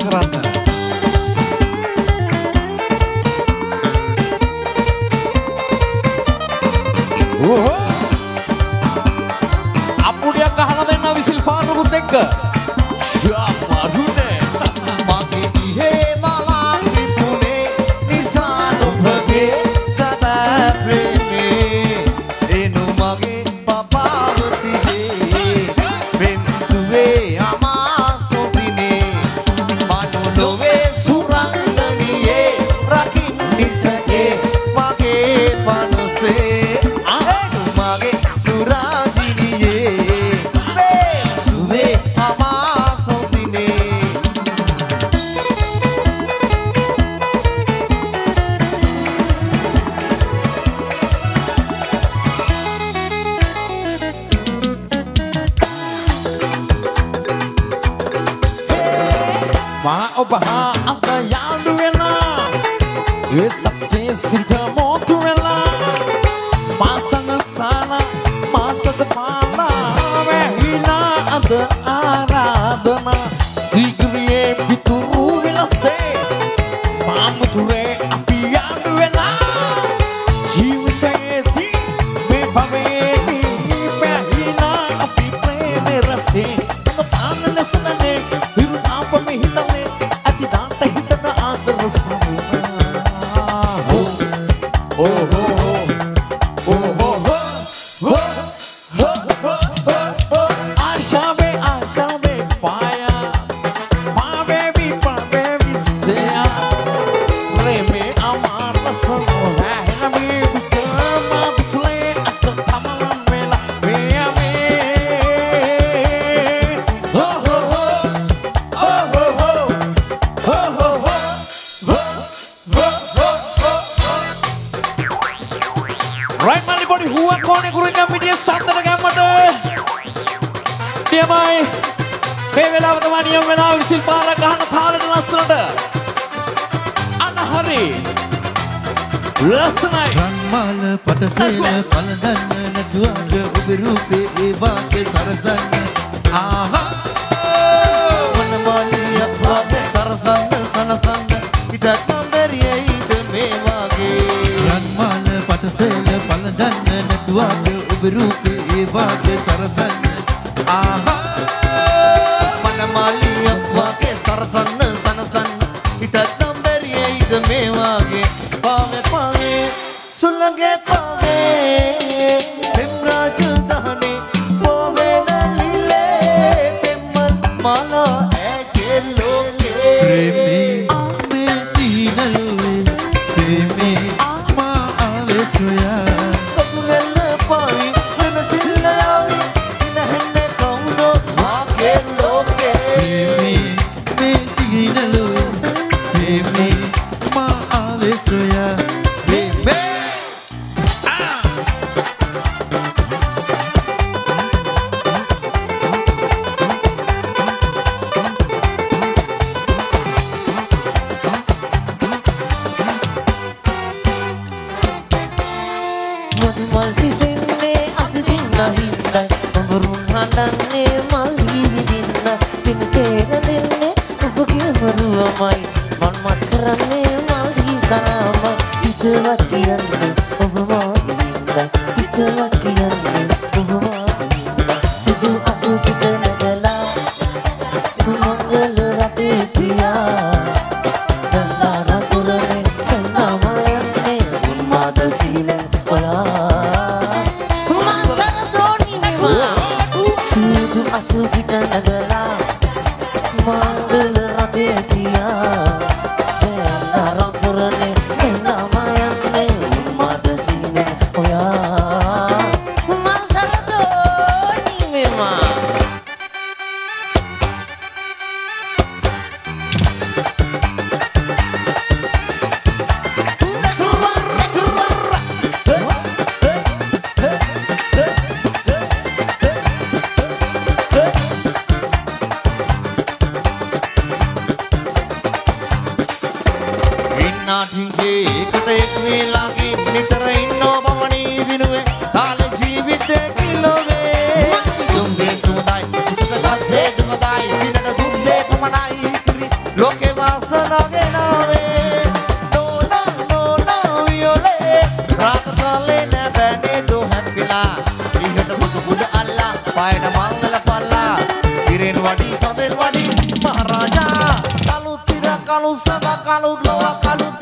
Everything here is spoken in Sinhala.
කරන්න. අපුඩියක් අහලා දෙන්න විසිල් පානුකුත් එක්ක. යා මරුනේ. මගේ ඉහේ මලා තිබුණේ නිසා ඔබගේ සබෑ ප්‍රේමේ. එනු මගේ පපාවතිගේ පෙම්තුවේ අමාසොදිනේ. මනුලොවේ සුරංගනියේ රකින් නිසගේ මගේ පනසේ. එනු මගේ සුරාජිනියේ පෙම්තුවේ අමාසොදිනේ. මා ඔබ හා අත යාළු වෙලා ඒ සත්‍යයේ සිට මොතු වෙලා මා සංසාන මා සත පාලා වැහිලා අද ආරාධනා සීග්‍රියේ පිටුරු විලසේ මා මුතුරේ අපි යාළු වෙලා ජීවිතයේදී මේ භවයේදී වැහිලා අපි ප්‍රේමේ රසේ සතපාන ලෙසනේ අපේ හිතන්නේ ඇති දාට හිතන ආදර සමුනා ආශාවේ පායා පාවේවි සෙයා ප්‍රේමේ අමාත සමුනා right mali body huwa kone kuringa media sandara gammata diyamai me velawa tama niyam velawa visil pala gahana thalata lasanata anna hari lasanai රන්මාල පටසේල පළඳන්න නැතුවද ඔබ රූපේ ඒ වාගේ සරසන්න ආහා වනමාලියක් වාගේ සරසන්න සනසන්න ඉතත් බැරියයිද මේ වාගේ රන්මාල පටසේල පළඳන්න නැතුවද ඔබ රූපේ ඒ වාගේ සරසන්න ආහා වනමාලියක් වාගේ සරසන්න සනසන්න ඉතත් බැරියයිද මේ වාගේ පාවේ පාවේ सुलगे पावे पेमराज दहने पोवे नलीले पेमल माला है के लोगे प्रेमी आमे सीनलुए प्रेमी आमा आवे सोया कबुल पावी नन सिल्लावी नहने कौंदो भागे लोगे प्रेमी मे सीनलुए प्रेमी आमा आवे सोया Lo que kalu sada kalu lawa kalu